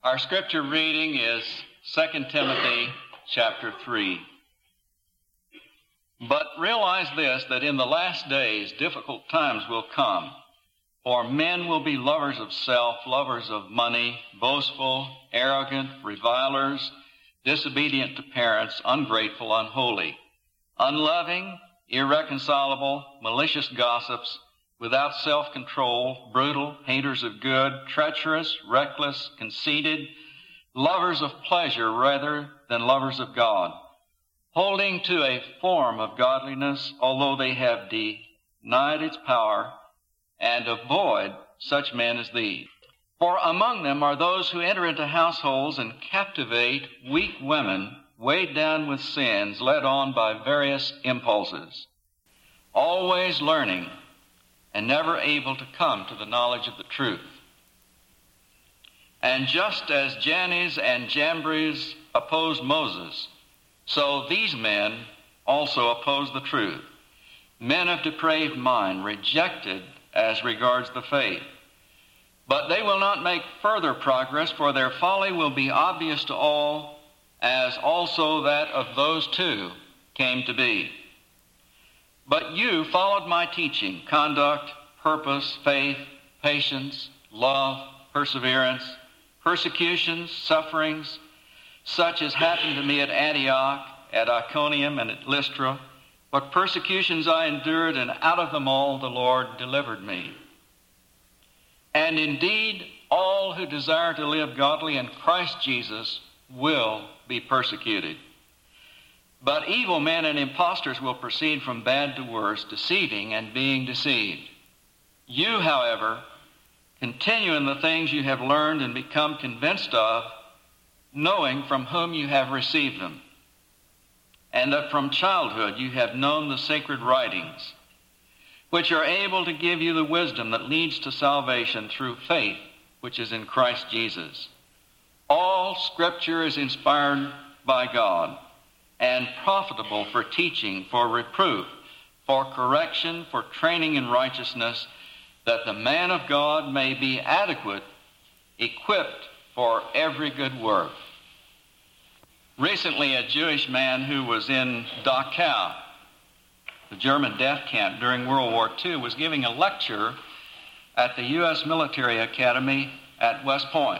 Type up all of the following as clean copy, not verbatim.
Our scripture reading is 2 Timothy chapter 3. But realize this, that in the last days difficult times will come, for men will be lovers of self, lovers of money, boastful, arrogant, revilers, disobedient to parents, ungrateful, unholy, unloving, irreconcilable, malicious gossips, without self-control, brutal, haters of good, treacherous, reckless, conceited, lovers of pleasure rather than lovers of God, holding to a form of godliness, although they have denied its power, and avoid such men as these. For among them are those who enter into households and captivate weak women, weighed down with sins, led on by various impulses, always learning, and never able to come to the knowledge of the truth. And just as Jannes and Jambres opposed Moses, so these men also oppose the truth. Men of depraved mind, rejected as regards the faith. But they will not make further progress, for their folly will be obvious to all, as also that of those two came to be. But you followed my teaching, conduct, purpose, faith, patience, love, perseverance, persecutions, sufferings, such as happened to me at Antioch, at Iconium, and at Lystra. What persecutions I endured, and out of them all the Lord delivered me. And indeed, all who desire to live godly in Christ Jesus will be persecuted. But evil men and impostors will proceed from bad to worse, deceiving and being deceived. You, however, continue in the things you have learned and become convinced of, knowing from whom you have received them, and that from childhood you have known the sacred writings, which are able to give you the wisdom that leads to salvation through faith which is in Christ Jesus. All Scripture is inspired by God and profitable for teaching, for reproof, for correction, for training in righteousness, that the man of God may be adequate, equipped for every good work. Recently, a Jewish man who was in Dachau, the German death camp during World War II, was giving a lecture at the U.S. Military Academy at West Point.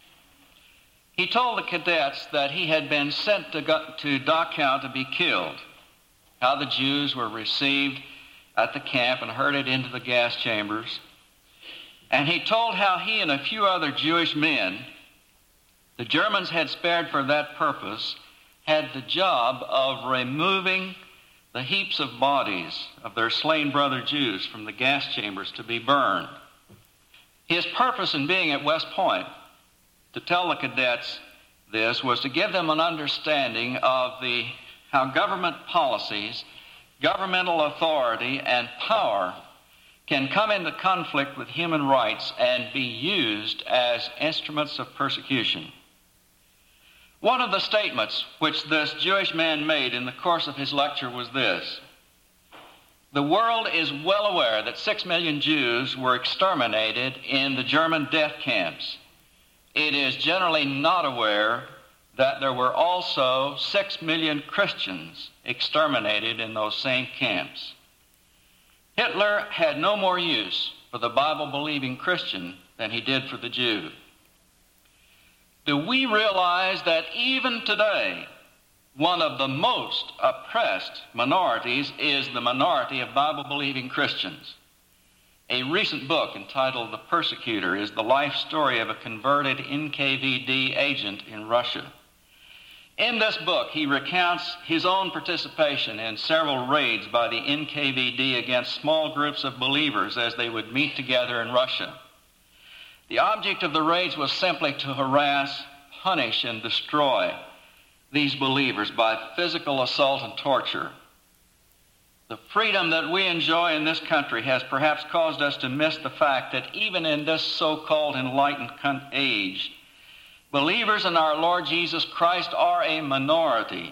He told the cadets that he had been sent to Dachau to be killed, how the Jews were received at the camp and herded into the gas chambers. And he told how he and a few other Jewish men the Germans had spared for that purpose had the job of removing the heaps of bodies of their slain brother Jews from the gas chambers to be burned. His purpose in being at West Point to tell the cadets this was to give them an understanding of how government policies, governmental authority, and power can come into conflict with human rights and be used as instruments of persecution. One of the statements which this Jewish man made in the course of his lecture was this: the world is well aware that 6 million Jews were exterminated in the German death camps. It is generally not aware that there were also 6 million Christians exterminated in those same camps. Hitler had no more use for the Bible-believing Christian than he did for the Jew. Do we realize that even today, one of the most oppressed minorities is the minority of Bible-believing Christians? A recent book entitled The Persecutor is the life story of a converted NKVD agent in Russia. In this book, he recounts his own participation in several raids by the NKVD against small groups of believers as they would meet together in Russia. The object of the raids was simply to harass, punish, and destroy these believers by physical assault and torture. The freedom that we enjoy in this country has perhaps caused us to miss the fact that even in this so-called enlightened age, believers in our Lord Jesus Christ are a minority.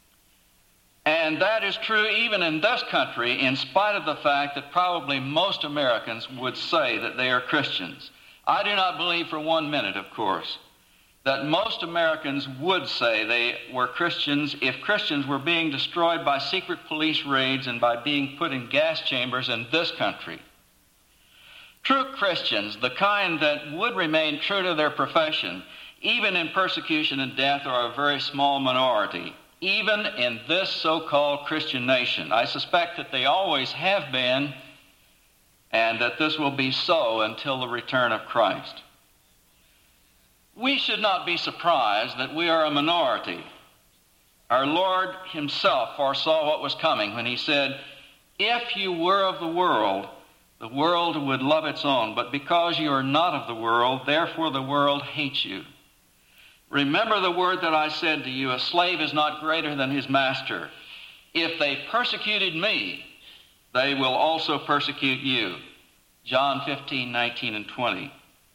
And that is true even in this country, in spite of the fact that probably most Americans would say that they are Christians. I do not believe for 1 minute, of course, that most Americans would say they were Christians if Christians were being destroyed by secret police raids and by being put in gas chambers in this country. True Christians, the kind that would remain true to their profession, even in persecution and death, are a very small minority, even in this so-called Christian nation. I suspect that they always have been, and that this will be so until the return of Christ. We should not be surprised that we are a minority. Our Lord himself foresaw what was coming when he said, "If you were of the world would love its own, but because you are not of the world, therefore the world hates you." Remember the word that I said to you, a slave is not greater than his master. If they persecuted me, they will also persecute you. John 15, 19, and 20.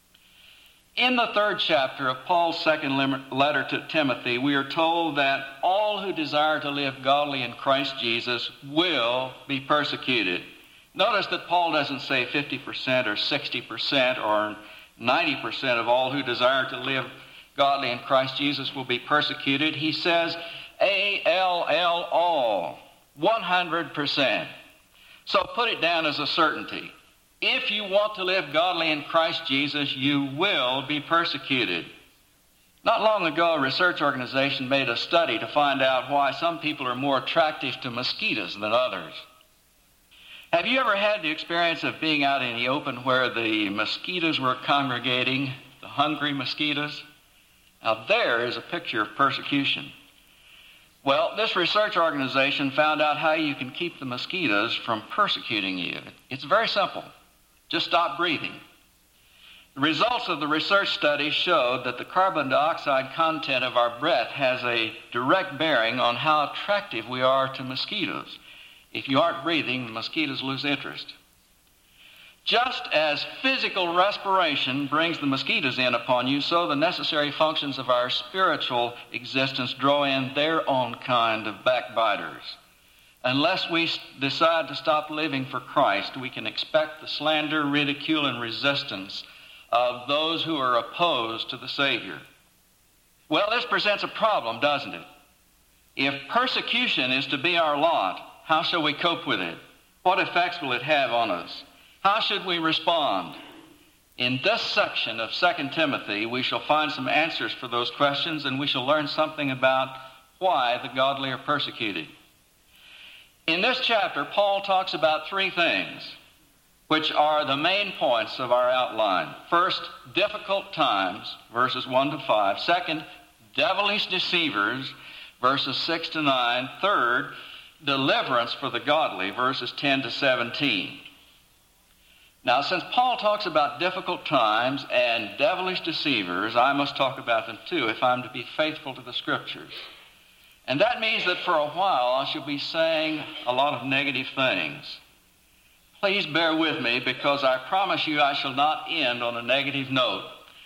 In the 3rd chapter of Paul's second letter to Timothy, we are told that all who desire to live godly in Christ Jesus will be persecuted. Notice that Paul doesn't say 50% or 60% or 90% of all who desire to live godly in Christ Jesus will be persecuted. He says A-L-L, all, 100%. So put it down as a certainty. If you want to live godly in Christ Jesus, you will be persecuted. Not long ago, a research organization made a study to find out why some people are more attractive to mosquitoes than others. Have you ever had the experience of being out in the open where the mosquitoes were congregating, the hungry mosquitoes? Now there is a picture of persecution. Well, this research organization found out how you can keep the mosquitoes from persecuting you. It's very simple. Just stop breathing. The results of the research study showed that the carbon dioxide content of our breath has a direct bearing on how attractive we are to mosquitoes. If you aren't breathing, the mosquitoes lose interest. Just as physical respiration brings the mosquitoes in upon you, so the necessary functions of our spiritual existence draw in their own kind of backbiters. Unless we decide to stop living for Christ, we can expect the slander, ridicule, and resistance of those who are opposed to the Savior. Well, this presents a problem, doesn't it? If persecution is to be our lot, how shall we cope with it? What effects will it have on us? How should we respond? In this section of 2 Timothy, we shall find some answers for those questions, and we shall learn something about why the godly are persecuted. In this chapter, Paul talks about 3 things, which are the main points of our outline. First, difficult times, verses 1 to 5. Second, devilish deceivers, verses 6 to 9. Third, deliverance for the godly, verses 10 to 17. Now, since Paul talks about difficult times and devilish deceivers, I must talk about them too if I'm to be faithful to the Scriptures. And that means that for a while I shall be saying a lot of negative things. Please bear with me, because I promise you I shall not end on a negative note.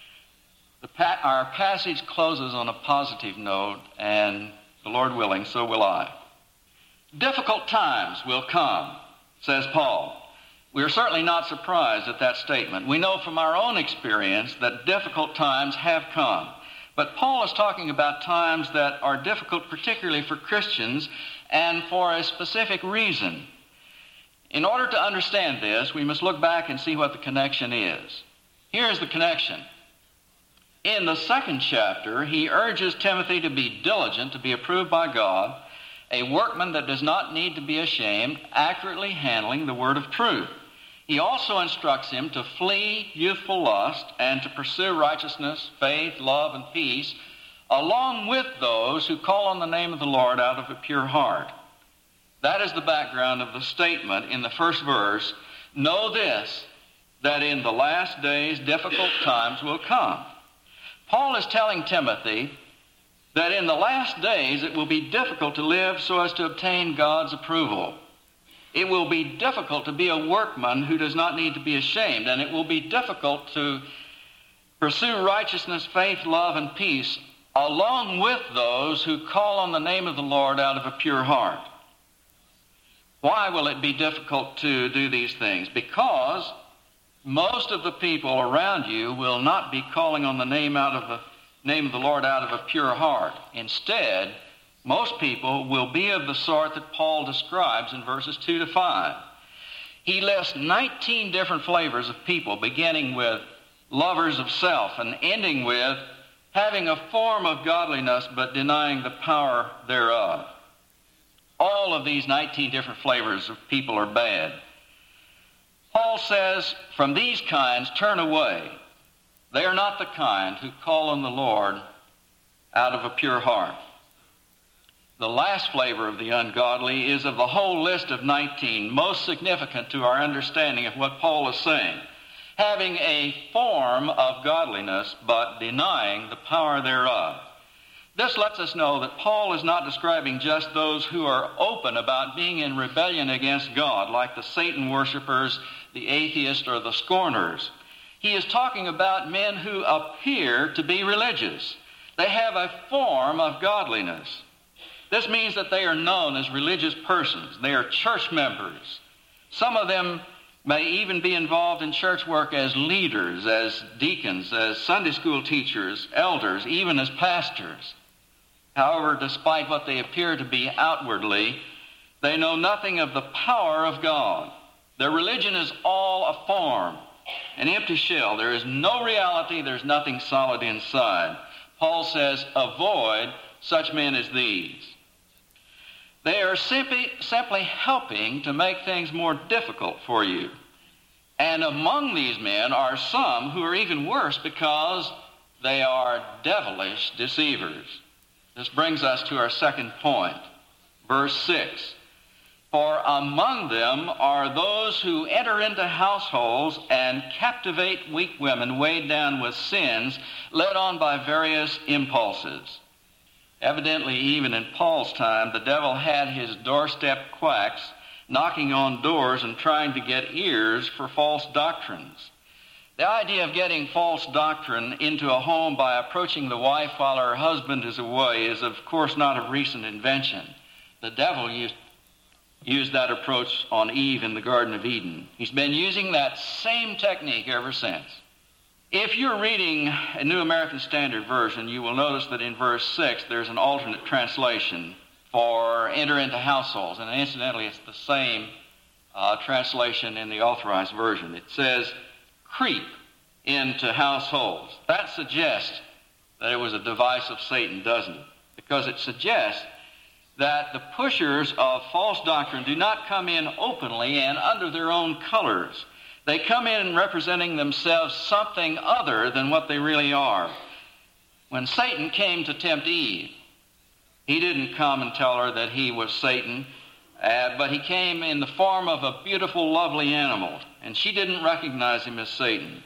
Our passage closes on a positive note, and the Lord willing, so will I. Difficult times will come, says Paul. We are certainly not surprised at that statement. We know from our own experience that difficult times have come. But Paul is talking about times that are difficult, particularly for Christians, and for a specific reason. In order to understand this, we must look back and see what the connection is. Here is the connection. In the 2nd chapter, he urges Timothy to be diligent, to be approved by God, a workman that does not need to be ashamed, accurately handling the word of truth. He also instructs him to flee youthful lust and to pursue righteousness, faith, love, and peace, along with those who call on the name of the Lord out of a pure heart. That is the background of the statement in the first verse. Know this, that in the last days difficult times will come. Paul is telling Timothy that in the last days it will be difficult to live so as to obtain God's approval. It will be difficult to be a workman who does not need to be ashamed, and it will be difficult to pursue righteousness, faith, love, and peace, along with those who call on the name of the Lord out of a pure heart. Why will it be difficult to do these things? Because most of the people around you will not be calling on the name out of name of the Lord out of a pure heart. Instead, most people will be of the sort that Paul describes in verses 2 to 5. He lists 19 different flavors of people, beginning with lovers of self and ending with having a form of godliness but denying the power thereof. All of these 19 different flavors of people are bad. Paul says, from these kinds, turn away. They are not the kind who call on the Lord out of a pure heart. The last flavor of the ungodly is of the whole list of 19 most significant to our understanding of what Paul is saying. Having a form of godliness but denying the power thereof. This lets us know that Paul is not describing just those who are open about being in rebellion against God, like the Satan worshipers, the atheists, or the scorners. He is talking about men who appear to be religious. They have a form of godliness. This means that they are known as religious persons. They are church members. Some of them may even be involved in church work as leaders, as deacons, as Sunday school teachers, elders, even as pastors. However, despite what they appear to be outwardly, they know nothing of the power of God. Their religion is all a form, an empty shell. There is no reality. There's nothing solid inside. Paul says, avoid such men as these. They are simply helping to make things more difficult for you. And among these men are some who are even worse because they are devilish deceivers. This brings us to our second point, verse 6. For among them are those who enter into households and captivate weak women weighed down with sins, led on by various impulses. Evidently, even in Paul's time, the devil had his doorstep quacks knocking on doors and trying to get ears for false doctrines. The idea of getting false doctrine into a home by approaching the wife while her husband is away is, of course, not a recent invention. The devil used that approach on Eve in the Garden of Eden. He's been using that same technique ever since. If you're reading a New American Standard Version, you will notice that in verse 6 there's an alternate translation for enter into households. And incidentally, it's the same translation in the Authorized Version. It says, creep into households. That suggests that it was a device of Satan, doesn't it? Because it suggests that the pushers of false doctrine do not come in openly and under their own colors. They come in representing themselves something other than what they really are. When Satan came to tempt Eve, he didn't come and tell her that he was Satan, but he came in the form of a beautiful, lovely animal, and she didn't recognize him as Satan.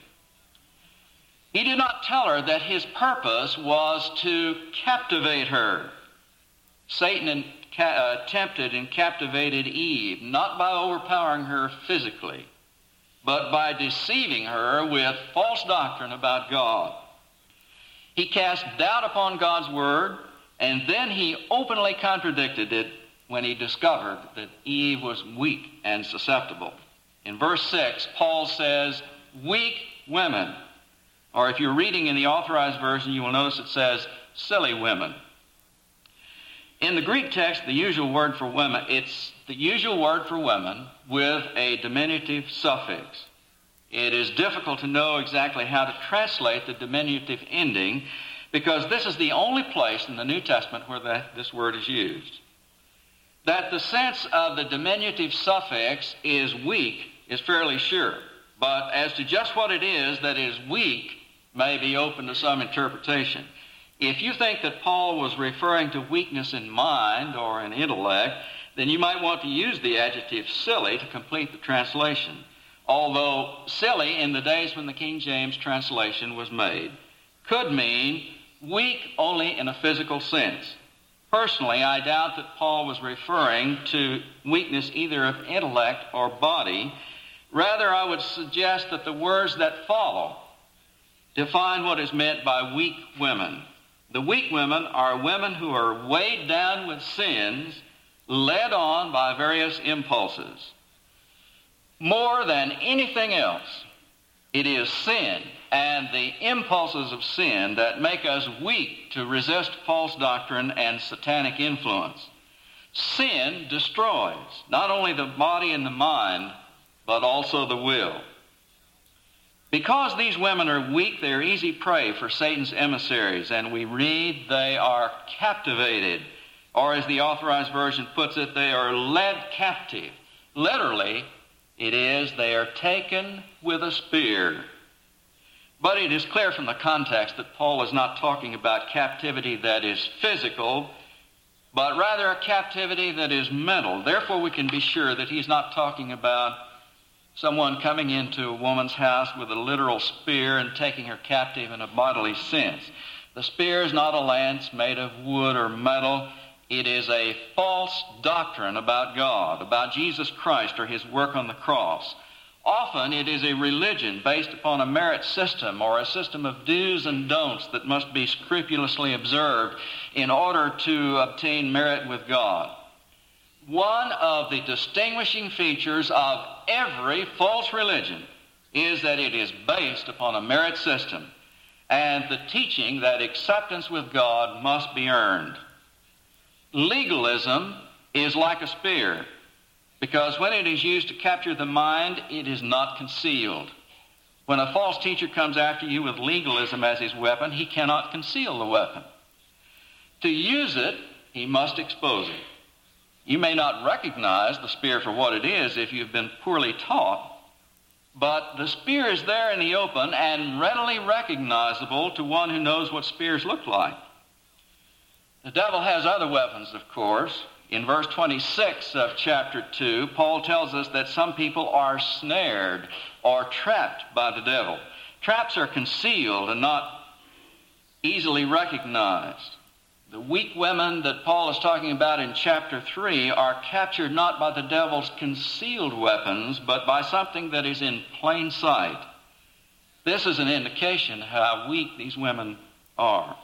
He did not tell her that his purpose was to captivate her. Satan tempted and captivated Eve, not by overpowering her physically, but by deceiving her with false doctrine about God. He cast doubt upon God's word, and then he openly contradicted it when he discovered that Eve was weak and susceptible. In verse 6, Paul says, weak women. Or if you're reading in the Authorized Version, you will notice it says, silly women. In the Greek text, it's the usual word for women with a diminutive suffix. It is difficult to know exactly how to translate the diminutive ending because this is the only place in the New Testament where this word is used. That the sense of the diminutive suffix is weak is fairly sure, but as to just what it is that is weak may be open to some interpretation. If you think that Paul was referring to weakness in mind or in intellect, then you might want to use the adjective silly to complete the translation. Although silly in the days when the King James translation was made could mean weak only in a physical sense. Personally, I doubt that Paul was referring to weakness either of intellect or body. Rather, I would suggest that the words that follow define what is meant by weak women. The weak women are women who are weighed down with sins, led on by various impulses. More than anything else, it is sin and the impulses of sin that make us weak to resist false doctrine and satanic influence. Sin destroys not only the body and the mind, but also the will. Because these women are weak, they are easy prey for Satan's emissaries, and we read they are captivated, or as the Authorized Version puts it, they are led captive. Literally, it is they are taken with a spear. But it is clear from the context that Paul is not talking about captivity that is physical, but rather a captivity that is mental. Therefore, we can be sure that he's not talking about someone coming into a woman's house with a literal spear and taking her captive in a bodily sense. The spear is not a lance made of wood or metal. It is a false doctrine about God, about Jesus Christ or his work on the cross. Often it is a religion based upon a merit system or a system of do's and don'ts that must be scrupulously observed in order to obtain merit with God. One of the distinguishing features of every false religion is that it is based upon a merit system and the teaching that acceptance with God must be earned. Legalism is like a spear, because when it is used to capture the mind, it is not concealed. When a false teacher comes after you with legalism as his weapon, he cannot conceal the weapon. To use it, he must expose it. You may not recognize the spear for what it is if you've been poorly taught, but the spear is there in the open and readily recognizable to one who knows what spears look like. The devil has other weapons, of course. In verse 26 of chapter 2, Paul tells us that some people are snared or trapped by the devil. Traps are concealed and not easily recognized. The weak women that Paul is talking about in chapter 3 are captured not by the devil's concealed weapons, but by something that is in plain sight. This is an indication how weak these women are.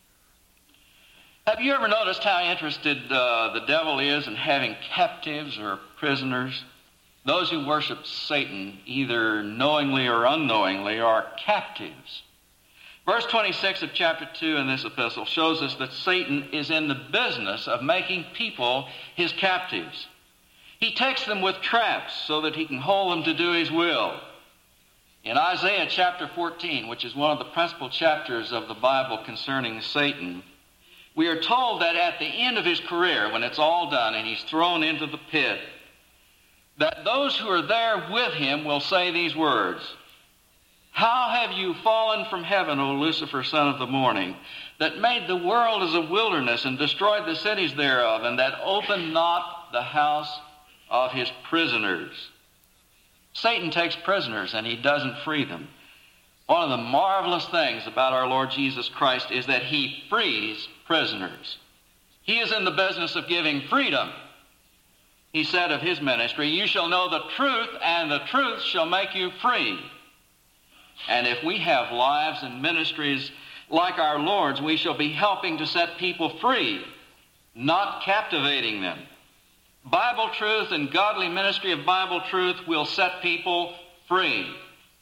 Have you ever noticed how interested the devil is in having captives or prisoners? Those who worship Satan, either knowingly or unknowingly, are captives. Verse 26 of chapter 2 in this epistle shows us that Satan is in the business of making people his captives. He takes them with traps so that he can hold them to do his will. In Isaiah chapter 14, which is one of the principal chapters of the Bible concerning Satan, we are told that at the end of his career, when it's all done and he's thrown into the pit, that those who are there with him will say these words, "How have you fallen from heaven, O Lucifer, son of the morning, that made the world as a wilderness and destroyed the cities thereof, and that opened not the house of his prisoners?" Satan takes prisoners and he doesn't free them. One of the marvelous things about our Lord Jesus Christ is that he frees prisoners. He is in the business of giving freedom. He said of his ministry, "You shall know the truth, and the truth shall make you free." And if we have lives and ministries like our Lord's, we shall be helping to set people free, not captivating them. Bible truth and godly ministry of Bible truth will set people free.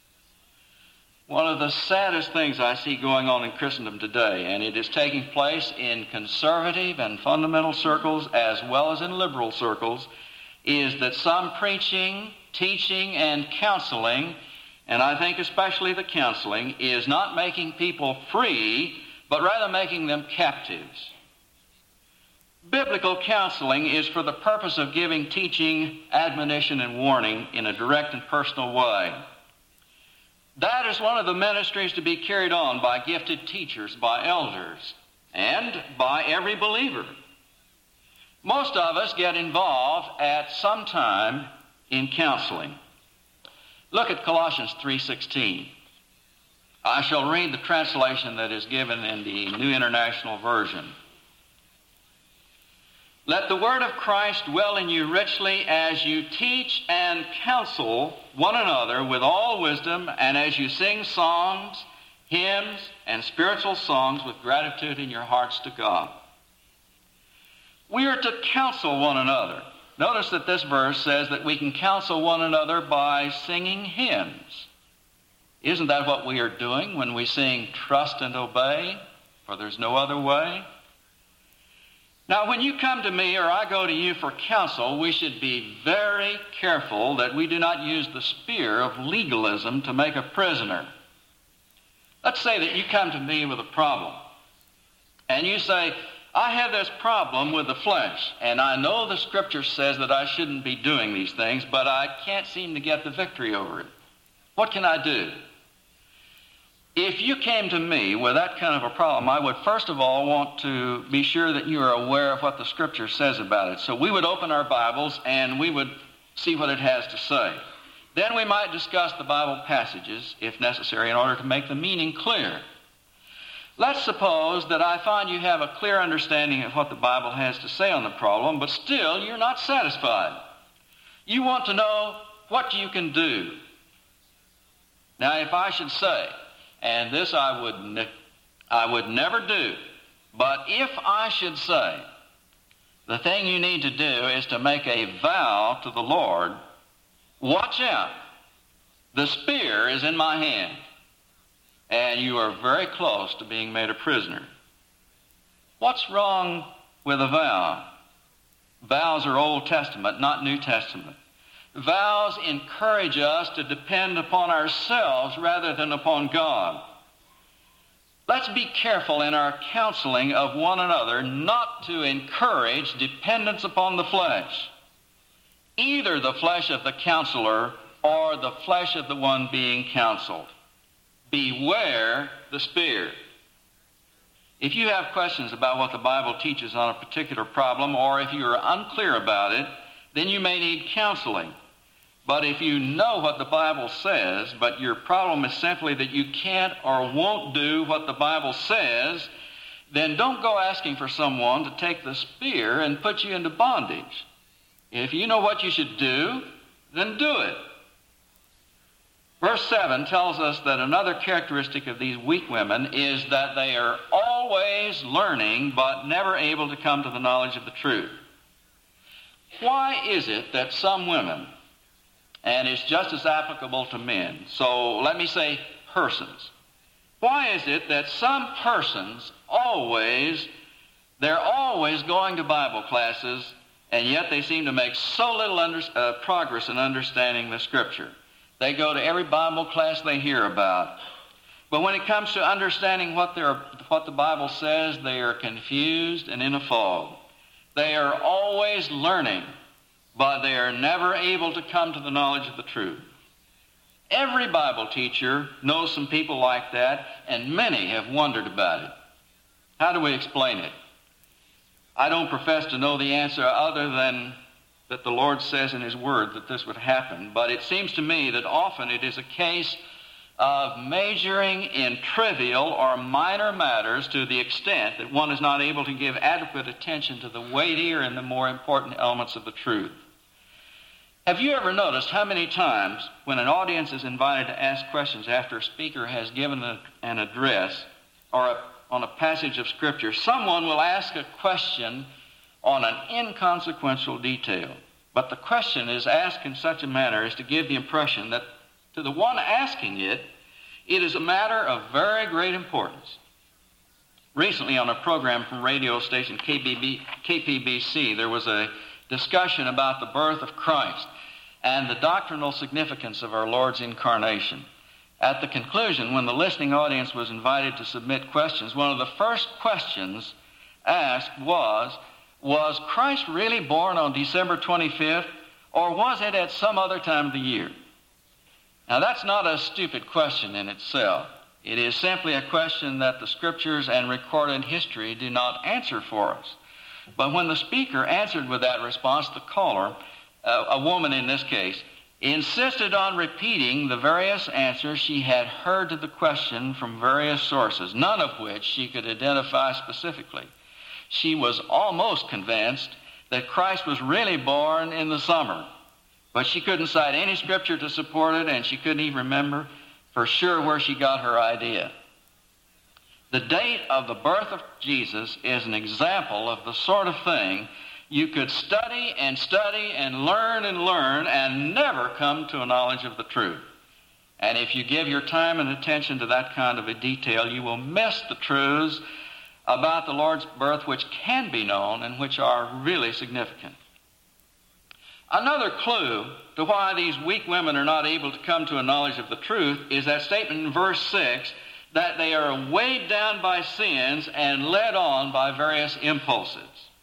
One of the saddest things I see going on in Christendom today, and it is taking place in conservative and fundamental circles as well as in liberal circles, is that some preaching, teaching, and counseling, and I think especially the counseling, is not making people free, but rather making them captives. Biblical counseling is for the purpose of giving teaching, admonition, and warning in a direct and personal way. That is one of the ministries to be carried on by gifted teachers, by elders, and by every believer. Most of us get involved at some time in counseling. Look at Colossians 3:16. I shall read the translation that is given in the New International Version. "Let the word of Christ dwell in you richly as you teach and counsel one another with all wisdom, and as you sing songs, hymns, and spiritual songs with gratitude in your hearts to God." We are to counsel one another. Notice that this verse says that we can counsel one another by singing hymns. Isn't that what we are doing when we sing "Trust and Obey, for there's no other way"? Now, when you come to me or I go to you for counsel, we should be very careful that we do not use the spear of legalism to make a prisoner. Let's say that you come to me with a problem, and you say, I have this problem with the flesh, and I know the Scripture says that I shouldn't be doing these things, but I can't seem to get the victory over it. What can I do? If you came to me with that kind of a problem, I would first of all want to be sure that you are aware of what the Scripture says about it. So we would open our Bibles and we would see what it has to say. Then we might discuss the Bible passages, if necessary, in order to make the meaning clear. Let's suppose that I find you have a clear understanding of what the Bible has to say on the problem, but still you're not satisfied. You want to know what you can do. Now, if I should say, and this I would never do, but if I should say, the thing you need to do is to make a vow to the Lord, watch out, the spear is in my hand. And you are very close to being made a prisoner. What's wrong with a vow? Vows are Old Testament, not New Testament. Vows encourage us to depend upon ourselves rather than upon God. Let's be careful in our counseling of one another not to encourage dependence upon the flesh, either the flesh of the counselor or the flesh of the one being counseled. Beware the spear. If you have questions about what the Bible teaches on a particular problem, or if you are unclear about it, then you may need counseling. But if you know what the Bible says, but your problem is simply that you can't or won't do what the Bible says, then don't go asking for someone to take the spear and put you into bondage. If you know what you should do, then do it. Verse 7 tells us that another characteristic of these weak women is that they are always learning but never able to come to the knowledge of the truth. Why is it that some women, and it's just as applicable to men, so let me say persons, why is it that some persons they're always going to Bible classes, and yet they seem to make so little progress in understanding the Scripture? They go to every Bible class they hear about. But when it comes to understanding what the Bible says, they are confused and in a fog. They are always learning, but they are never able to come to the knowledge of the truth. Every Bible teacher knows some people like that, and many have wondered about it. How do we explain it? I don't profess to know the answer other than that the Lord says in His Word that this would happen, but it seems to me that often it is a case of majoring in trivial or minor matters to the extent that one is not able to give adequate attention to the weightier and the more important elements of the truth. Have you ever noticed how many times when an audience is invited to ask questions after a speaker has given an address or on a passage of Scripture, someone will ask a question on an inconsequential detail, but the question is asked in such a manner as to give the impression that to the one asking it, it is a matter of very great importance. Recently on a program from radio station KPBC, there was a discussion about the birth of Christ and the doctrinal significance of our Lord's incarnation. At the conclusion, when the listening audience was invited to submit questions, one of the first questions asked was Christ really born on December 25th, or was it at some other time of the year? Now, that's not a stupid question in itself. It is simply a question that the Scriptures and recorded history do not answer for us. But when the speaker answered with that response, the caller, a woman in this case, insisted on repeating the various answers she had heard to the question from various sources, none of which she could identify specifically. She was almost convinced that Christ was really born in the summer, but she couldn't cite any Scripture to support it, and she couldn't even remember for sure where she got her idea. The date of the birth of Jesus is an example of the sort of thing you could study and learn and never come to a knowledge of the truth. And if you give your time and attention to that kind of a detail, you will miss the truths about the Lord's birth which can be known and which are really significant. Another clue to why these weak women are not able to come to a knowledge of the truth is that statement in verse 6 that they are weighed down by sins and led on by various impulses.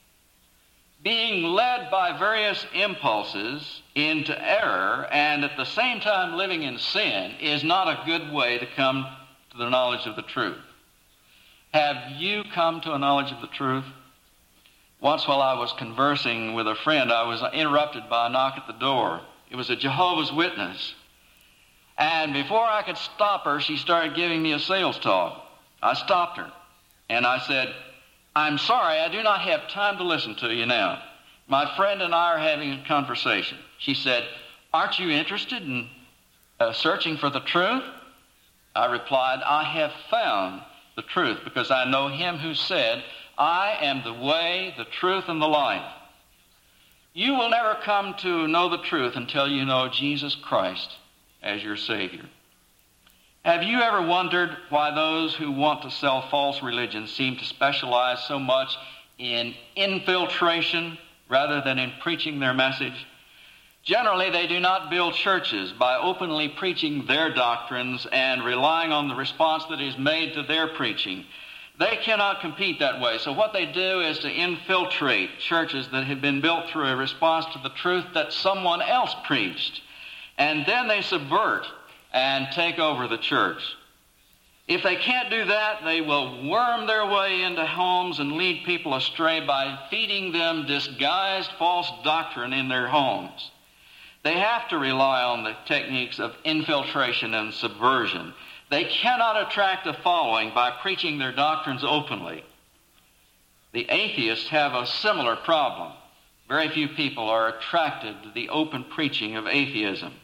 Being led by various impulses into error and at the same time living in sin is not a good way to come to the knowledge of the truth. Have you come to a knowledge of the truth? Once while I was conversing with a friend, I was interrupted by a knock at the door. It was a Jehovah's Witness. And before I could stop her, she started giving me a sales talk. I stopped her, and I said, "I'm sorry, I do not have time to listen to you now. My friend and I are having a conversation." She said, "Aren't you interested in searching for the truth?" I replied, "I have found the truth because I know him who said, 'I am the way, the truth, and the life.'" You will never come to know the truth until you know Jesus Christ as your Savior. Have you ever wondered why those who want to sell false religions seem to specialize so much in infiltration rather than in preaching their message? Generally, they do not build churches by openly preaching their doctrines and relying on the response that is made to their preaching. They cannot compete that way. So what they do is to infiltrate churches that have been built through a response to the truth that someone else preached. And then they subvert and take over the church. If they can't do that, they will worm their way into homes and lead people astray by feeding them disguised false doctrine in their homes. They have to rely on the techniques of infiltration and subversion. They cannot attract a following by preaching their doctrines openly. The atheists have a similar problem. Very few people are attracted to the open preaching of atheism.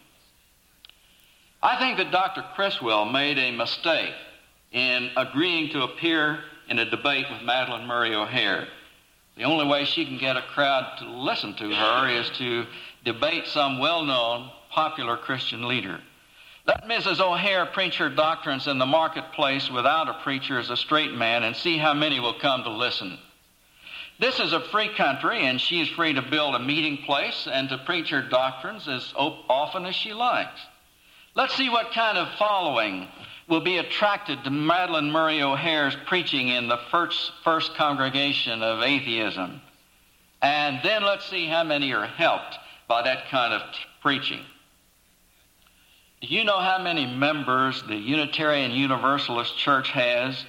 I think that Dr. Criswell made a mistake in agreeing to appear in a debate with Madalyn Murray O'Hair. The only way she can get a crowd to listen to her is to debate some well-known, popular Christian leader. Let Mrs. O'Hair preach her doctrines in the marketplace without a preacher as a straight man and see how many will come to listen. This is a free country, and she is free to build a meeting place and to preach her doctrines as often as she likes. Let's see what kind of following will be attracted to Madalyn Murray O'Hair's preaching in the first congregation of atheism. And then let's see how many are helped by that kind of preaching. Do you know how many members the Unitarian Universalist Church has?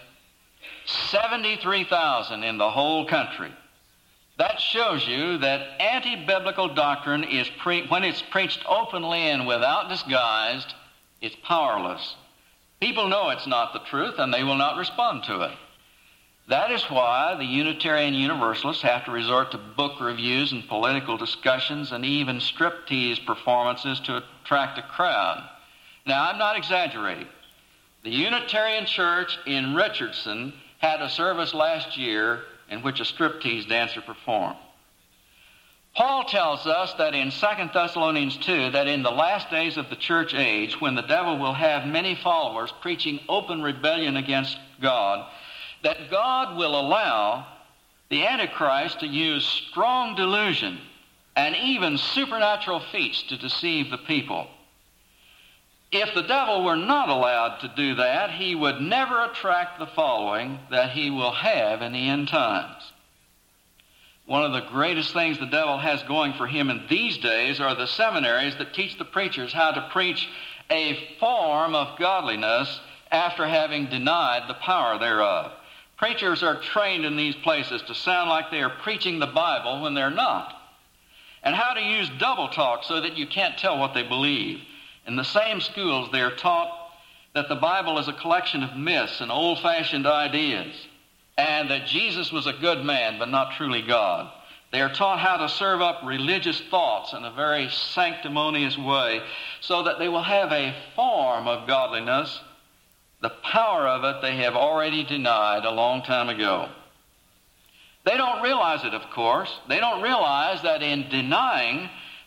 73,000 in the whole country. That shows you that anti-biblical doctrine is when it's preached openly and without disguise, it's powerless. People know it's not the truth, and they will not respond to it. That is why the Unitarian Universalists have to resort to book reviews and political discussions and even striptease performances to attract a crowd. Now, I'm not exaggerating. The Unitarian Church in Richardson had a service last year in which a striptease dancer performed. Paul tells us that in 2 Thessalonians 2 that in the last days of the church age, when the devil will have many followers preaching open rebellion against God, that God will allow the Antichrist to use strong delusion and even supernatural feats to deceive the people. If the devil were not allowed to do that, he would never attract the following that he will have in the end times. One of the greatest things the devil has going for him in these days are the seminaries that teach the preachers how to preach a form of godliness after having denied the power thereof. Preachers are trained in these places to sound like they are preaching the Bible when they're not, and how to use double talk so that you can't tell what they believe. In the same schools, they are taught that the Bible is a collection of myths and old-fashioned ideas, and that Jesus was a good man but not truly God. They are taught how to serve up religious thoughts in a very sanctimonious way so that they will have a form of godliness. The power of it they have already denied a long time ago. They don't realize it, of course. They don't realize that in denying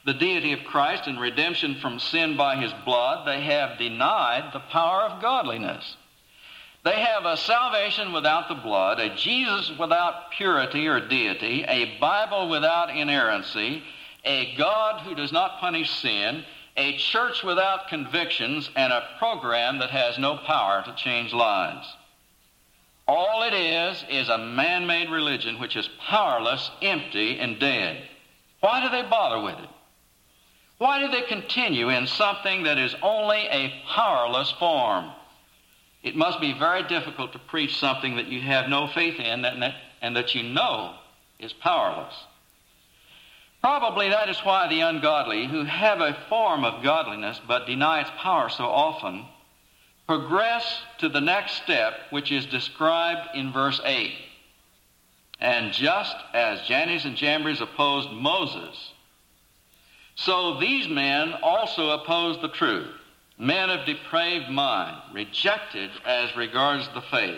the deity of Christ and redemption from sin by his blood, they have denied the power of godliness. They have a salvation without the blood, a Jesus without purity or deity, a Bible without inerrancy, a God who does not punish sin, a church without convictions, and a program that has no power to change lives. All it is a man-made religion which is powerless, empty, and dead. Why do they bother with it? Why do they continue in something that is only a powerless form? It must be very difficult to preach something that you have no faith in and that you know is powerless. Probably that is why the ungodly, who have a form of godliness but deny its power so often, progress to the next step, which is described in verse 8. And just as Jannes and Jambres opposed Moses, so these men also oppose the truth, men of depraved mind, rejected as regards the faith.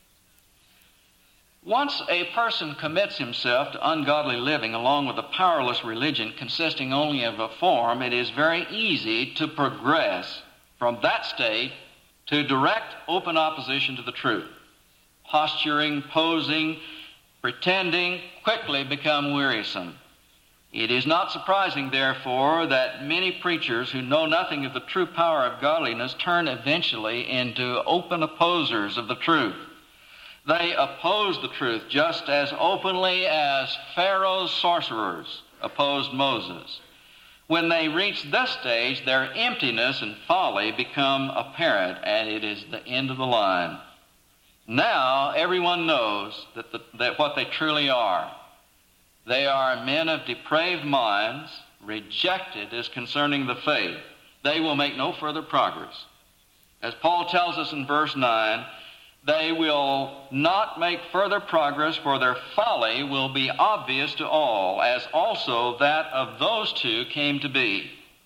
Once a person commits himself to ungodly living along with a powerless religion consisting only of a form, it is very easy to progress from that state to direct open opposition to the truth. Posturing, posing, pretending quickly become wearisome. It is not surprising, therefore, that many preachers who know nothing of the true power of godliness turn eventually into open opposers of the truth. They oppose the truth just as openly as Pharaoh's sorcerers opposed Moses. When they reach this stage, their emptiness and folly become apparent, and it is the end of the line. Now everyone knows that what they truly are. They are men of depraved minds, rejected as concerning the faith. They will make no further progress. As Paul tells us in verse 9, they will not make further progress, for their folly will be obvious to all, as also that of those two came to be.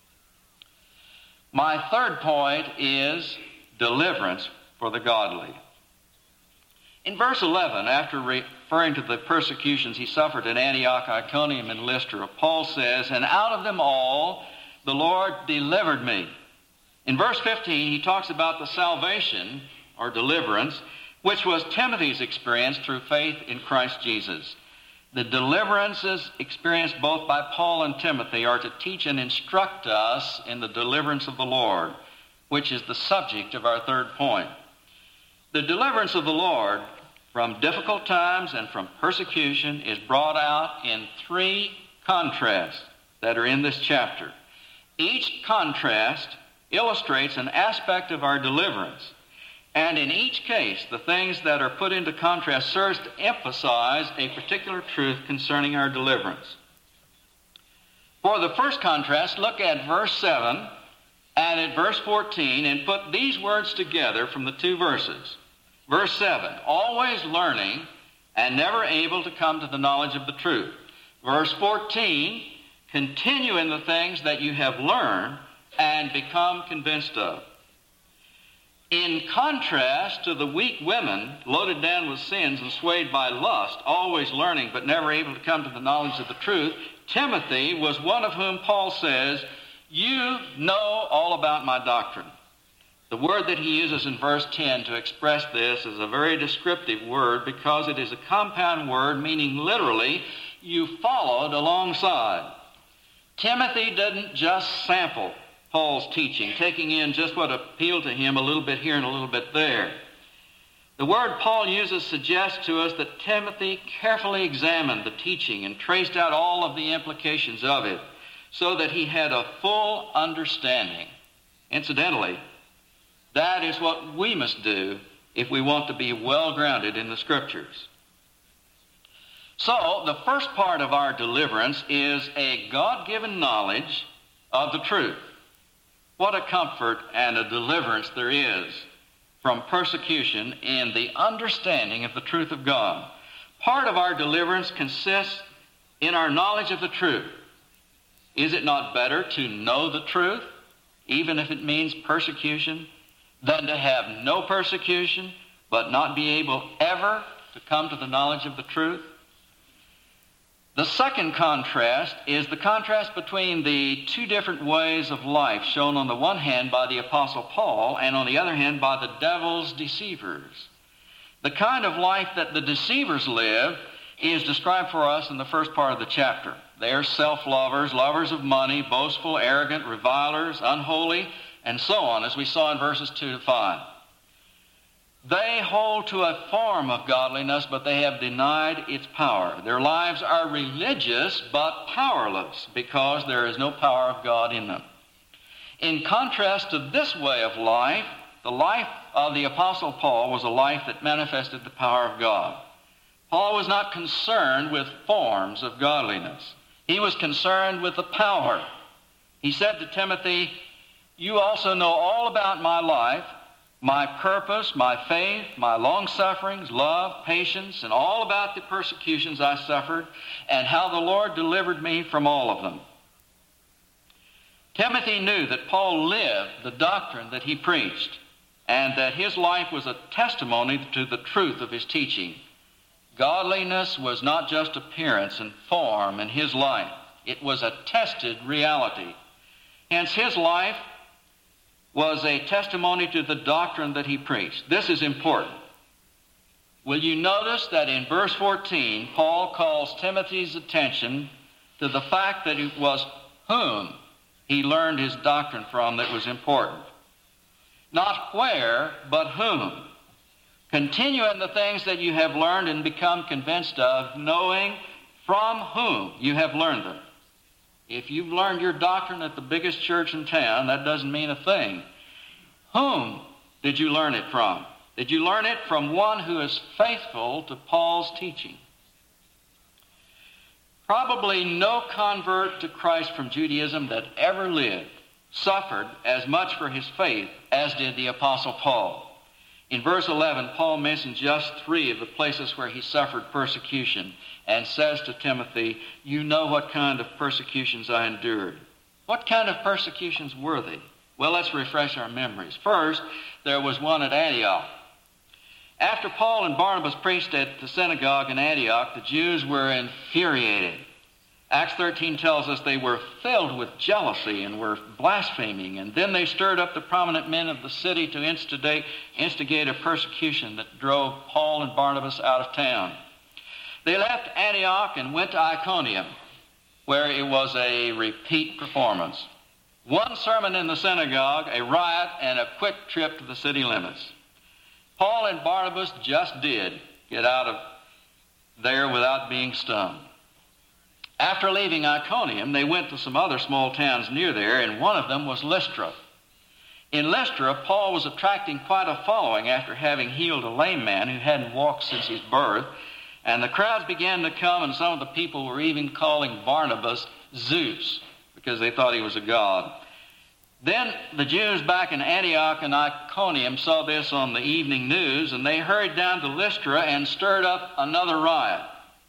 My third point is deliverance for the godly. In verse 11, after referring to the persecutions he suffered at Antioch, Iconium, and Lystra, Paul says, "And out of them all the Lord delivered me." In verse 15, he talks about the salvation or deliverance, which was Timothy's experience through faith in Christ Jesus. The deliverances experienced both by Paul and Timothy are to teach and instruct us in the deliverance of the Lord, which is the subject of our third point. The deliverance of the Lord from difficult times and from persecution is brought out in three contrasts that are in this chapter. Each contrast illustrates an aspect of our deliverance. And in each case, the things that are put into contrast serves to emphasize a particular truth concerning our deliverance. For the first contrast, look at verse 7 and at verse 14 and put these words together from the two verses. Verse 7, always learning and never able to come to the knowledge of the truth. Verse 14, continue in the things that you have learned and become convinced of. In contrast to the weak women loaded down with sins and swayed by lust, always learning but never able to come to the knowledge of the truth, Timothy was one of whom Paul says, "You know all about my doctrine." The word that he uses in verse 10 to express this is a very descriptive word because it is a compound word meaning literally, you followed alongside. Timothy didn't just sample Paul's teaching, taking in just what appealed to him a little bit here and a little bit there. The word Paul uses suggests to us that Timothy carefully examined the teaching and traced out all of the implications of it so that he had a full understanding. Incidentally, that is what we must do if we want to be well grounded in the Scriptures. So, the first part of our deliverance is a God-given knowledge of the truth. What a comfort and a deliverance there is from persecution in the understanding of the truth of God. Part of our deliverance consists in our knowledge of the truth. Is it not better to know the truth, even if it means persecution, than to have no persecution, but not be able ever to come to the knowledge of the truth? The second contrast is the contrast between the two different ways of life shown on the one hand by the Apostle Paul and on the other hand by the devil's deceivers. The kind of life that the deceivers live is described for us in the first part of the chapter. They are self-lovers, lovers of money, boastful, arrogant, revilers, unholy, and so on, as we saw in verses 2 to 5. They hold to a form of godliness, but they have denied its power. Their lives are religious, but powerless, because there is no power of God in them. In contrast to this way of life, the life of the Apostle Paul was a life that manifested the power of God. Paul was not concerned with forms of godliness. He was concerned with the power. He said to Timothy, "You also know all about my life, my purpose, my faith, my long-sufferings, love, patience, and all about the persecutions I suffered, and how the Lord delivered me from all of them." Timothy knew that Paul lived the doctrine that he preached, and that his life was a testimony to the truth of his teaching. Godliness was not just appearance and form in his life. It was a tested reality. Hence, his life was a testimony to the doctrine that he preached. This is important. Will you notice that in verse 14, Paul calls Timothy's attention to the fact that it was whom he learned his doctrine from that was important. Not where, but whom. Continue in the things that you have learned and become convinced of, knowing from whom you have learned them. If you've learned your doctrine at the biggest church in town, that doesn't mean a thing. Whom did you learn it from? Did you learn it from one who is faithful to Paul's teaching? Probably no convert to Christ from Judaism that ever lived suffered as much for his faith as did the Apostle Paul. In verse 11, Paul mentions just 3 of the places where he suffered persecution and says to Timothy, "You know what kind of persecutions I endured." What kind of persecutions were they? Well, let's refresh our memories. First, there was one at Antioch. After Paul and Barnabas preached at the synagogue in Antioch, the Jews were infuriated. Acts 13 tells us they were filled with jealousy and were blaspheming, and then they stirred up the prominent men of the city to instigate a persecution that drove Paul and Barnabas out of town. They left Antioch and went to Iconium, where it was a repeat performance. One sermon in the synagogue, a riot, and a quick trip to the city limits. Paul and Barnabas just did get out of there without being stung. After leaving Iconium, they went to some other small towns near there, and one of them was Lystra. In Lystra, Paul was attracting quite a following after having healed a lame man who hadn't walked since his birth, and the crowds began to come, and some of the people were even calling Barnabas Zeus because they thought he was a god. Then the Jews back in Antioch and Iconium saw this on the evening news, and they hurried down to Lystra and stirred up another riot.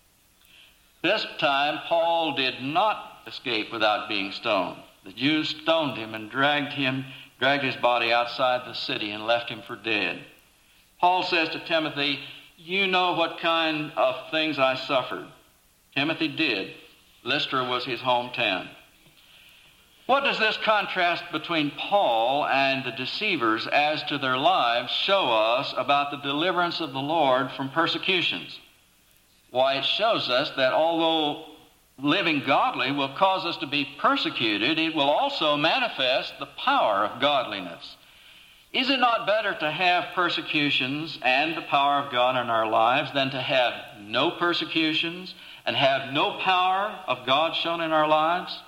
This time, Paul did not escape without being stoned. The Jews stoned him and dragged his body outside the city and left him for dead. Paul says to Timothy, "You know what kind of things I suffered." Timothy did. Lystra was his hometown. What does this contrast between Paul and the deceivers as to their lives show us about the deliverance of the Lord from persecutions? Why, it shows us that although living godly will cause us to be persecuted, it will also manifest the power of godliness. Is it not better to have persecutions and the power of God in our lives than to have no persecutions and have no power of God shown in our lives?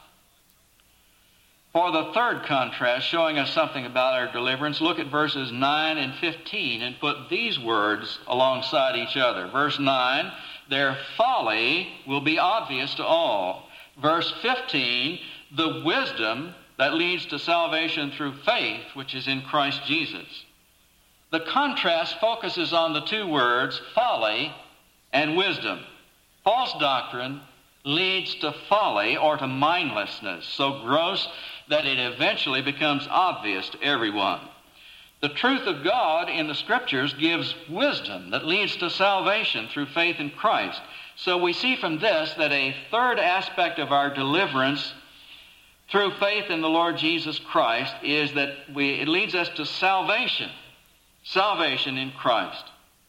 For the third contrast, showing us something about our deliverance, look at verses 9 and 15 and put these words alongside each other. Verse 9, "Their folly will be obvious to all." Verse 15, "The wisdom that leads to salvation through faith, which is in Christ Jesus." The contrast focuses on the two words, folly and wisdom. False doctrine leads to folly or to mindlessness, so gross that it eventually becomes obvious to everyone. The truth of God in the Scriptures gives wisdom that leads to salvation through faith in Christ. So we see from this that a third aspect of our deliverance through faith in the Lord Jesus Christ is that it leads us to salvation. Salvation in Christ.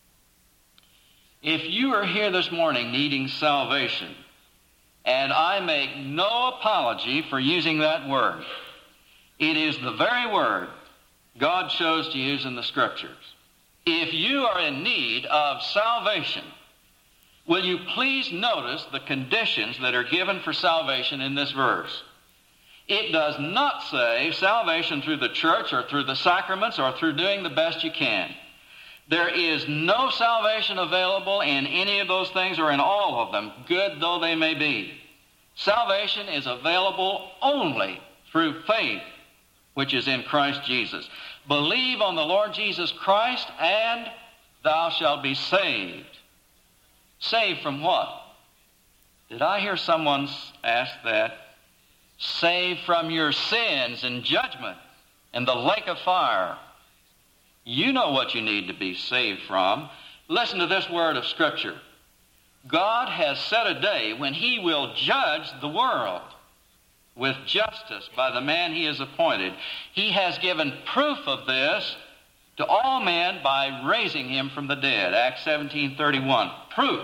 If you are here this morning needing salvation, and I make no apology for using that word, it is the very word God chose to use in the Scriptures. If you are in need of salvation, will you please notice the conditions that are given for salvation in this verse? It does not say salvation through the church or through the sacraments or through doing the best you can. There is no salvation available in any of those things or in all of them, good though they may be. Salvation is available only through faith, which is in Christ Jesus. Believe on the Lord Jesus Christ, and thou shalt be saved. Saved from what? Did I hear someone ask that? Saved from your sins and judgment and the lake of fire. You know what you need to be saved from. Listen to this word of Scripture. God has set a day when He will judge the world with justice by the man He has appointed. He has given proof of this to all men by raising Him from the dead. Acts 17:31. Proof.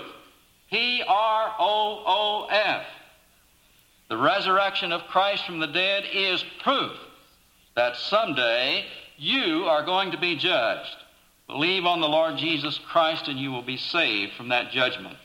P-R-O-O-F. The resurrection of Christ from the dead is proof that someday you are going to be judged. Believe on the Lord Jesus Christ and you will be saved from that judgment.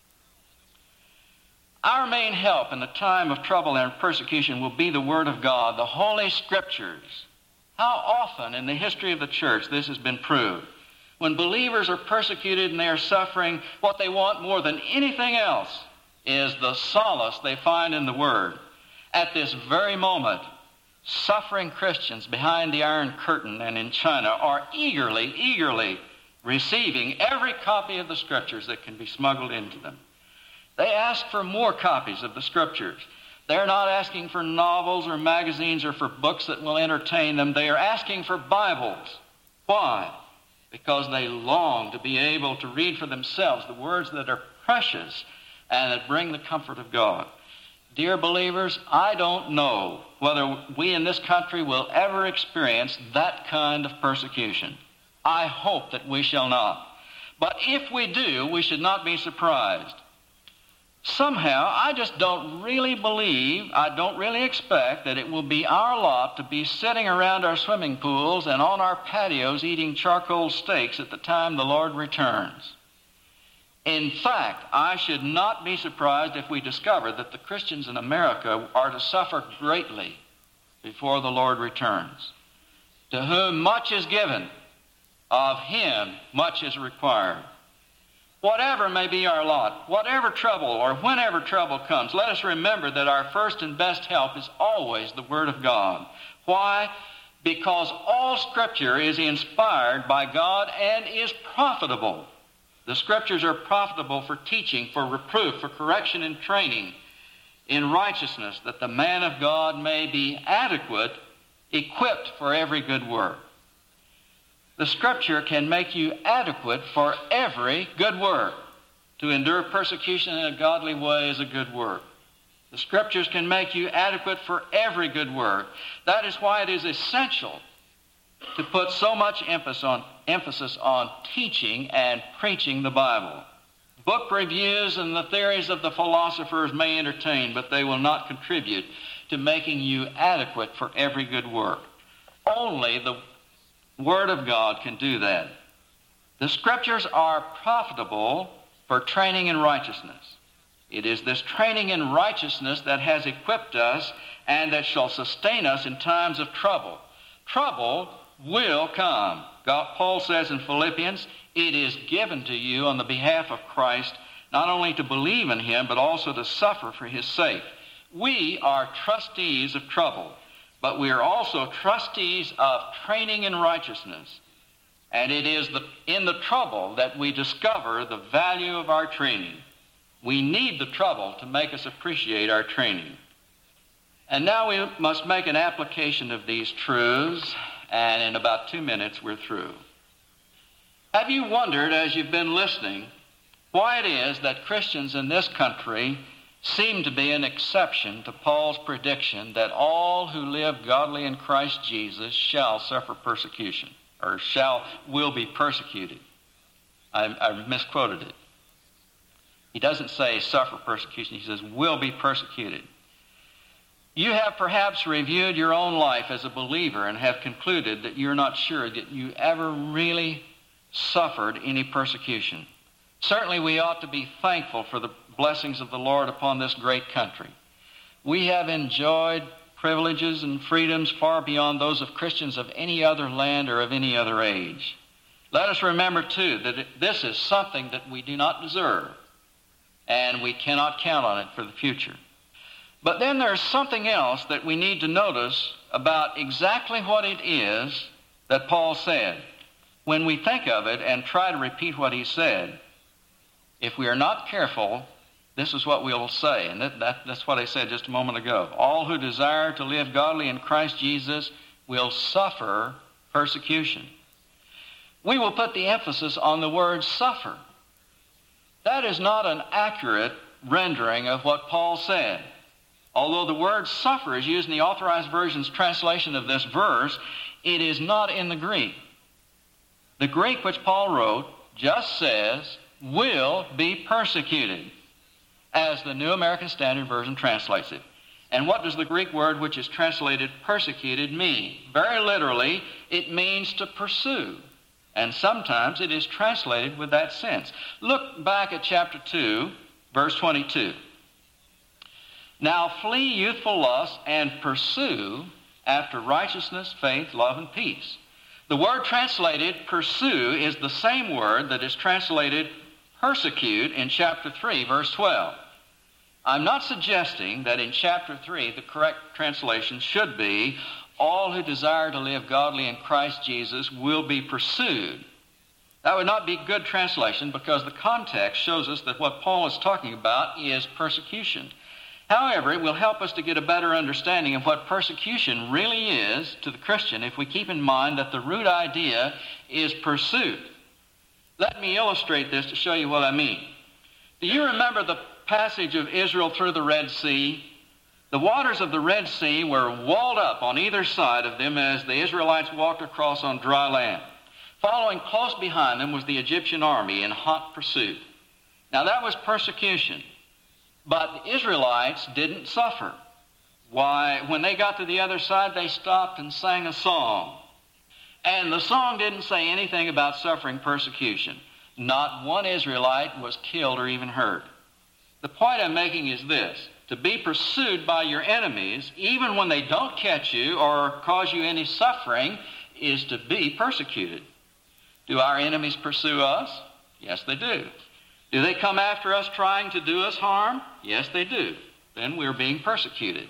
Our main help in the time of trouble and persecution will be the Word of God, the Holy Scriptures. How often in the history of the church this has been proved. When believers are persecuted and they are suffering, what they want more than anything else is the solace they find in the Word. At this very moment, suffering Christians behind the Iron Curtain and in China are eagerly receiving every copy of the Scriptures that can be smuggled into them. They ask for more copies of the Scriptures. They're not asking for novels or magazines or for books that will entertain them. They are asking for Bibles. Why? Because they long to be able to read for themselves the words that are precious and that bring the comfort of God. Dear believers, I don't know whether we in this country will ever experience that kind of persecution. I hope that we shall not. But if we do, we should not be surprised. Somehow, I just don't really believe, I don't really expect that it will be our lot to be sitting around our swimming pools and on our patios eating charcoal steaks at the time the Lord returns. In fact, I should not be surprised if we discover that the Christians in America are to suffer greatly before the Lord returns. To whom much is given, of him much is required. Whatever may be our lot, whatever trouble or whenever trouble comes, let us remember that our first and best help is always the Word of God. Why? Because all Scripture is inspired by God and is profitable. The Scriptures are profitable for teaching, for reproof, for correction and training in righteousness, that the man of God may be adequate, equipped for every good work. The Scripture can make you adequate for every good work. To endure persecution in a godly way is a good work. The Scriptures can make you adequate for every good work. That is why it is essential to put so much emphasis on teaching and preaching the Bible. Book reviews and the theories of the philosophers may entertain, but they will not contribute to making you adequate for every good work. Only the Word of God can do that. The Scriptures are profitable for training in righteousness. It is this training in righteousness that has equipped us and that shall sustain us in times of trouble. Trouble will come. Paul says in Philippians, it is given to you on the behalf of Christ not only to believe in Him, but also to suffer for His sake. We are trustees of trouble, but we are also trustees of training in righteousness. And it is in the trouble that we discover the value of our training. We need the trouble to make us appreciate our training. And now we must make an application of these truths and in about 2 minutes we're through. Have you wondered, as you've been listening, why it is that Christians in this country seem to be an exception to Paul's prediction that all who live godly in Christ Jesus shall suffer persecution, or will be persecuted? I misquoted it. He doesn't say suffer persecution. He says will be persecuted. You have perhaps reviewed your own life as a believer and have concluded that you're not sure that you ever really suffered any persecution. Certainly we ought to be thankful for the blessings of the Lord upon this great country. We have enjoyed privileges and freedoms far beyond those of Christians of any other land or of any other age. Let us remember, too, that this is something that we do not deserve, and we cannot count on it for the future. But then there's something else that we need to notice about exactly what it is that Paul said. When we think of it and try to repeat what he said, if we are not careful, this is what we'll say, and that's what I said just a moment ago. All who desire to live godly in Christ Jesus will suffer persecution. We will put the emphasis on the word suffer. That is not an accurate rendering of what Paul said. Although the word suffer is used in the Authorized Version's translation of this verse, it is not in the Greek. The Greek which Paul wrote just says, will be persecuted, as the New American Standard Version translates it. And what does the Greek word which is translated persecuted mean? Very literally, it means to pursue. And sometimes it is translated with that sense. Look back at chapter 2, verse 22. Now flee youthful lust and pursue after righteousness, faith, love, and peace. The word translated pursue is the same word that is translated persecute in chapter 3, verse 12. I'm not suggesting that in chapter 3 the correct translation should be all who desire to live godly in Christ Jesus will be pursued. That would not be good translation because the context shows us that what Paul is talking about is persecution. However, it will help us to get a better understanding of what persecution really is to the Christian if we keep in mind that the root idea is pursuit. Let me illustrate this to show you what I mean. Do you remember the passage of Israel through the Red Sea? The waters of the Red Sea were walled up on either side of them as the Israelites walked across on dry land. Following close behind them was the Egyptian army in hot pursuit. Now that was persecution. But the Israelites didn't suffer. Why? When they got to the other side, they stopped and sang a song. And the song didn't say anything about suffering persecution. Not one Israelite was killed or even hurt. The point I'm making is this. To be pursued by your enemies, even when they don't catch you or cause you any suffering, is to be persecuted. Do our enemies pursue us? Yes, they do. Do they come after us trying to do us harm? Yes, they do. Then we're being persecuted.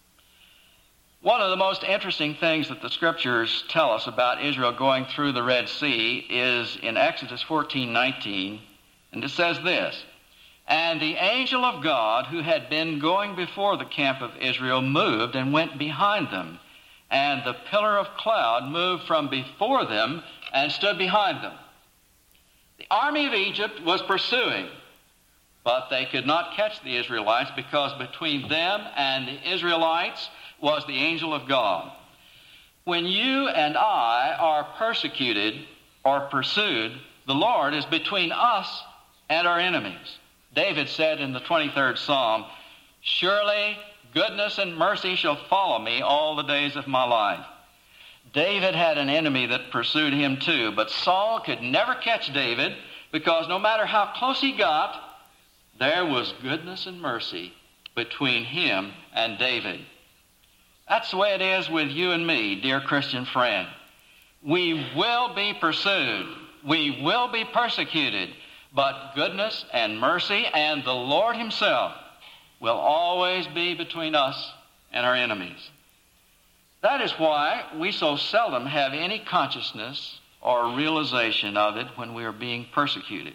One of the most interesting things that the Scriptures tell us about Israel going through the Red Sea is in Exodus 14:19, and it says this, And the angel of God who had been going before the camp of Israel moved and went behind them, and the pillar of cloud moved from before them and stood behind them. The army of Egypt was pursuing, but they could not catch the Israelites because between them and the Israelites was the angel of God. When you and I are persecuted or pursued, the Lord is between us and our enemies. David said in the 23rd Psalm, Surely goodness and mercy shall follow me all the days of my life. David had an enemy that pursued him too, but Saul could never catch David because no matter how close he got, there was goodness and mercy between him and David. That's the way it is with you and me, dear Christian friend. We will be pursued. We will be persecuted. But goodness and mercy and the Lord himself will always be between us and our enemies. That is why we so seldom have any consciousness or realization of it when we are being persecuted.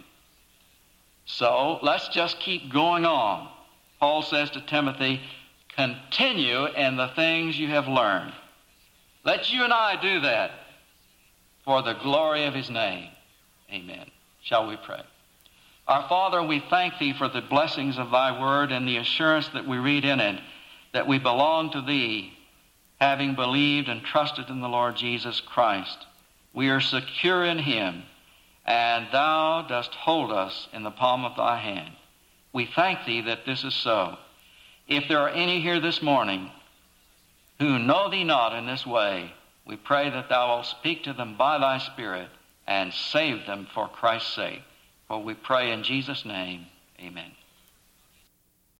So let's just keep going on. Paul says to Timothy, Continue in the things you have learned. Let you and I do that for the glory of his name. Amen. Shall we pray? Our Father, we thank thee for the blessings of thy word and the assurance that we read in it, that we belong to thee, having believed and trusted in the Lord Jesus Christ. We are secure in him, and thou dost hold us in the palm of thy hand. We thank thee that this is so. If there are any here this morning who know thee not in this way, we pray that thou wilt speak to them by thy Spirit and save them for Christ's sake. For we pray in Jesus' name, amen.